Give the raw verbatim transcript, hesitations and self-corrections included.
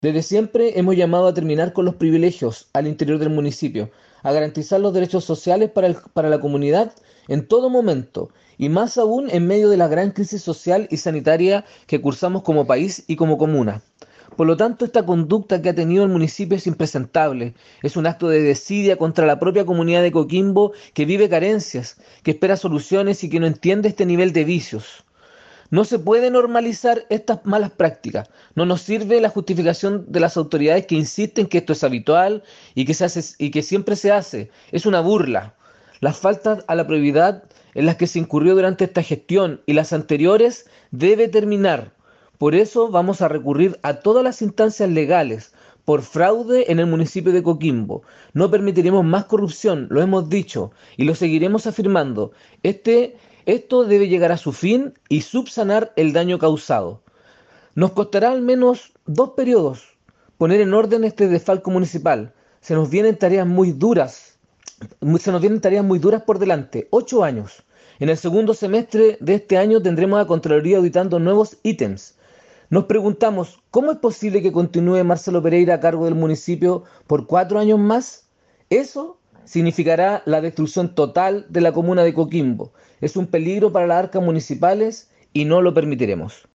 Desde siempre hemos llamado a terminar con los privilegios al interior del municipio, a garantizar los derechos sociales para, el- para la comunidad en todo momento, y más aún en medio de la gran crisis social y sanitaria que cursamos como país y como comuna. Por lo tanto, esta conducta que ha tenido el municipio es impresentable. Es un acto de desidia contra la propia comunidad de Coquimbo que vive carencias, que espera soluciones y que no entiende este nivel de vicios. No se puede normalizar estas malas prácticas. No nos sirve la justificación de las autoridades que insisten que esto es habitual y que, se hace, y que siempre se hace. Es una burla. Las faltas a la probidad en las que se incurrió durante esta gestión y las anteriores debe terminar. Por eso vamos a recurrir a todas las instancias legales por fraude en el municipio de Coquimbo. No permitiremos más corrupción, lo hemos dicho y lo seguiremos afirmando. Este, esto debe llegar a su fin y subsanar el daño causado. Nos costará al menos dos periodos poner en orden este desfalco municipal. Se nos vienen tareas muy duras, se nos vienen tareas muy duras por delante, ocho años. En el segundo semestre de este año tendremos a Contraloría auditando nuevos ítems. Nos preguntamos, ¿cómo es posible que continúe Marcelo Pereira a cargo del municipio por cuatro años más? Eso significará la destrucción total de la comuna de Coquimbo. Es un peligro para las arcas municipales y no lo permitiremos.